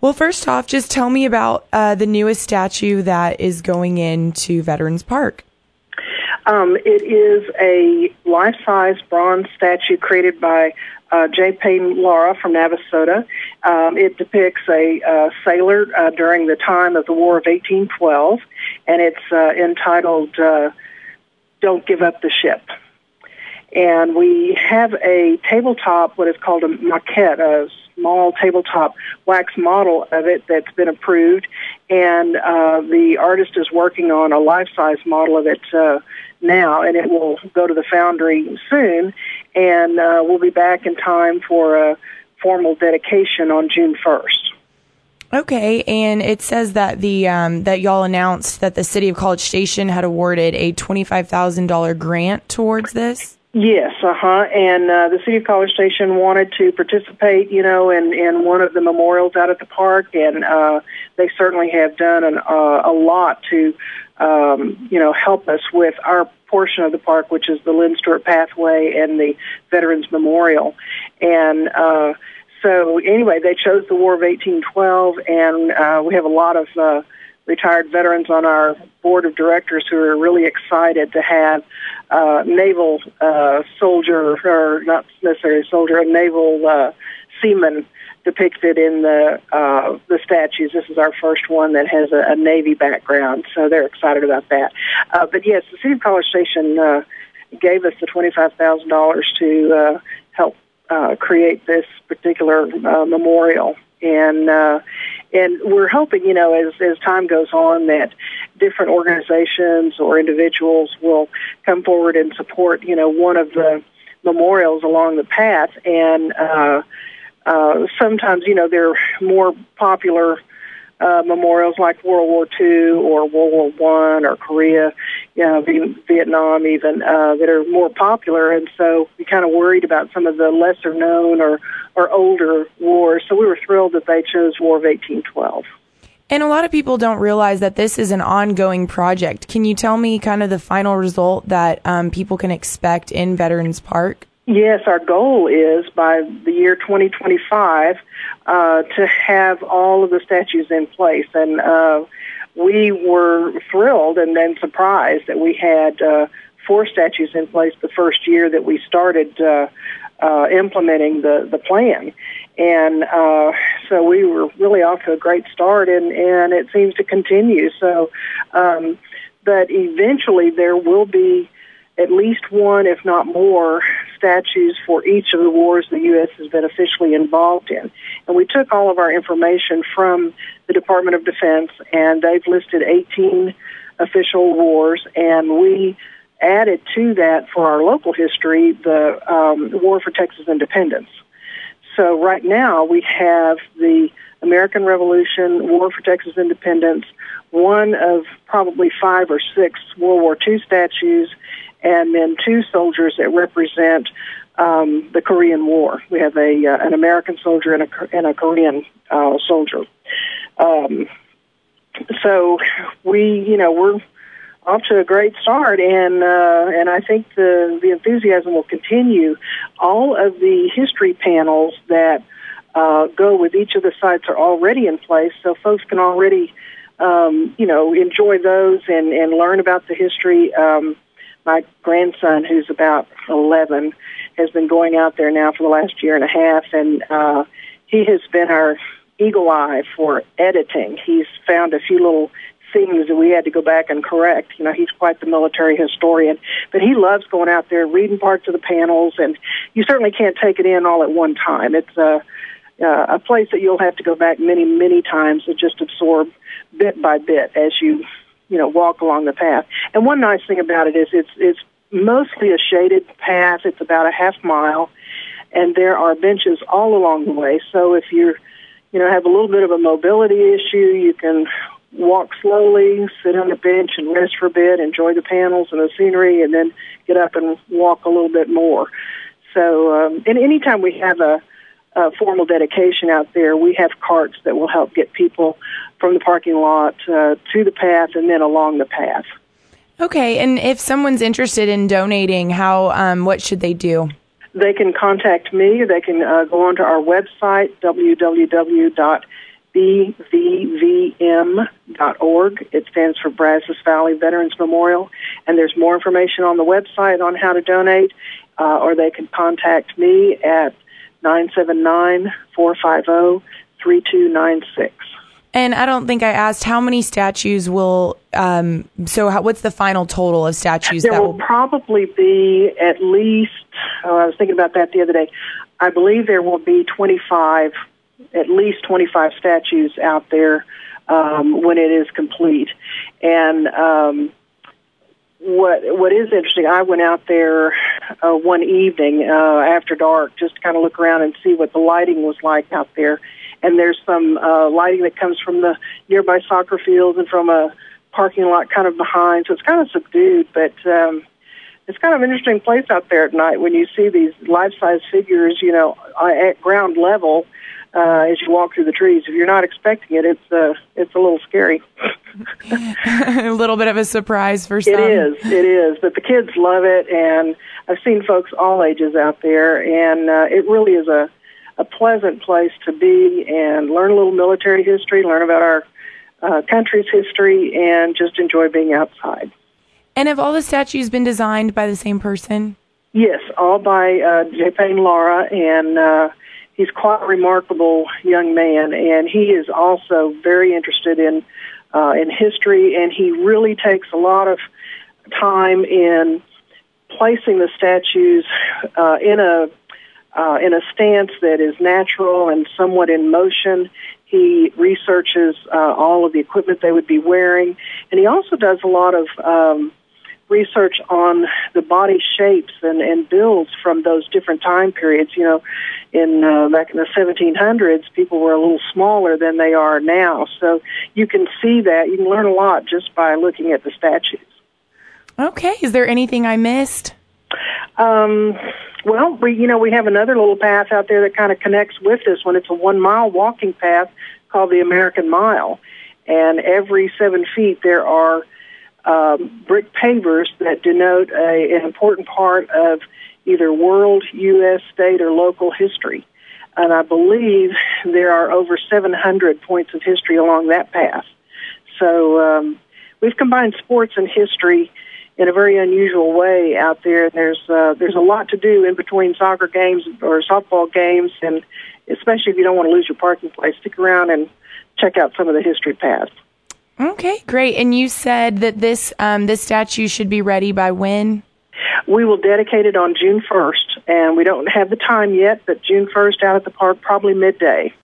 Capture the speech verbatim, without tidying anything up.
Well, first off, just tell me about uh, the newest statue that is going into Veterans Park. Um, it is a life-size bronze statue created by uh, J. Payne Lara from Navasota. Um, it depicts a uh, sailor uh, during the time of the War of eighteen twelve, and it's uh, entitled uh, Don't Give Up the Ship. And we have a tabletop, what is called a maquette, a small tabletop wax model of it that's been approved, and uh, the artist is working on a life-size model of it uh, now, and it will go to the foundry soon, and uh, we'll be back in time for a formal dedication on June first. Okay, and it says that the um, that y'all announced that the City of College Station had awarded a twenty-five thousand dollars grant towards this? Yes, uh-huh, and uh, the City of College Station wanted to participate, you know, in, in one of the memorials out at the park, and uh, they certainly have done an, uh, a lot to, um, you know, help us with our portion of the park, which is the Lynn Stewart Pathway and the Veterans Memorial. And uh, so, anyway, they chose the War of eighteen twelve, and uh, we have a lot of uh, retired veterans on our board of directors who are really excited to have uh, naval uh, soldier, or not necessarily soldier, a naval uh, seaman depicted in the uh, the statues. This is our first one that has a, a Navy background, so they're excited about that. Uh, but yes, the City of College Station uh, gave us the twenty-five thousand dollars to uh, help uh, create this particular uh, memorial. And uh, and we're hoping, you know, as as time goes on, that different organizations or individuals will come forward and support, you know, one of the memorials along the path. And uh, uh, sometimes, you know, they're more popular uh, memorials like World War Two or World War One or Korea, you know, Vietnam even, uh, that are more popular. And so we kind of worried about some of the lesser known or or older wars, so we were thrilled that they chose War of eighteen twelve. And a lot of people don't realize that this is an ongoing project. Can you tell me kind of the final result that um, people can expect in Veterans Park? Yes, our goal is by the year twenty twenty-five uh, to have all of the statues in place. And uh, we were thrilled and then surprised that we had uh, four statues in place the first year that we started uh, uh, implementing the, the plan. And uh, so we were really off to a great start, and, and it seems to continue. So, um, but eventually there will be at least one, if not more, statues for each of the wars the U S has been officially involved in. And we took all of our information from the Department of Defense, and they've listed eighteen official wars, and we added to that for our local history the um, War for Texas Independence. So right now we have the American Revolution, War for Texas Independence, one of probably five or six World War Two statues, and then two soldiers that represent um, the Korean War. We have a uh, an American soldier and a, and a Korean uh, soldier. Um, so we, you know, we're off to a great start, and uh, and I think the the enthusiasm will continue. All of the history panels that uh, go with each of the sites are already in place, so folks can already, um, you know, enjoy those and, and learn about the history. Um, my grandson, who's about eleven, has been going out there now for the last year and a half, and uh, he has been our eagle eye for editing. He's found a few little things that we had to go back and correct. You know, he's quite the military historian, but he loves going out there, reading parts of the panels, and you certainly can't take it in all at one time. It's a, uh, a place that you'll have to go back many, many times and just absorb bit by bit as you, you know, walk along the path. And one nice thing about it is it's, it's mostly a shaded path. It's about a half mile, and there are benches all along the way. So if you're, you know, have a little bit of a mobility issue, you can walk slowly, sit on the bench and rest for a bit, enjoy the panels and the scenery, and then get up and walk a little bit more. So, um, and anytime we have a, a formal dedication out there, we have carts that will help get people from the parking lot uh, to the path and then along the path. Okay, and if someone's interested in donating, how, um, what should they do? They can contact me. They can uh, go onto our website, w w w dot B V V M dot org. It stands for Brazos Valley Veterans Memorial. And there's more information on the website on how to donate, uh, or they can contact me at nine seven nine, four five zero, three two nine six. And I don't think I asked, how many statues will, um, so how, what's the final total of statues? There that will, will probably be at least, oh, I was thinking about that the other day, I believe there will be twenty-five, at least twenty-five statues out there um, when it is complete. And um, what what is interesting, I went out there uh, one evening uh, after dark just to kind of look around and see what the lighting was like out there. And there's some uh, lighting that comes from the nearby soccer fields and from a parking lot kind of behind. So it's kind of subdued, but um, it's kind of an interesting place out there at night when you see these life-size figures, you know, at ground level uh, as you walk through the trees. If you're not expecting it, it's uh, it's a little scary. A little bit of a surprise for some. It is, it is. But the kids love it, and I've seen folks all ages out there, and uh, it really is a a pleasant place to be and learn a little military history, learn about our uh, country's history, and just enjoy being outside. And have all the statues been designed by the same person? Yes, all by uh, J. Payne Lara, and uh, he's quite a remarkable young man, and he is also very interested in uh, in history, and he really takes a lot of time in placing the statues uh, in a Uh, in a stance that is natural and somewhat in motion. He researches uh, all of the equipment they would be wearing, and he also does a lot of um, research on the body shapes and, and builds from those different time periods. You know, in uh, back in the seventeen hundreds, people were a little smaller than they are now. So you can see that. You can learn a lot just by looking at the statues. Okay. Is there anything I missed? Um, well, we, you know, we have another little path out there that kind of connects with this one. It's a one-mile walking path called the American Mile. And every seven feet there are um, brick pavers that denote a, an important part of either world, U S, state, or local history. And I believe there are over seven hundred points of history along that path. So um, we've combined sports and history in a very unusual way out there. There's uh, there's a lot to do in between soccer games or softball games, and especially if you don't want to lose your parking place, stick around and check out some of the history paths. Okay, great. And you said that this um, this statue should be ready by when? We will dedicate it on June first, and we don't have the time yet, but June first out at the park, probably midday.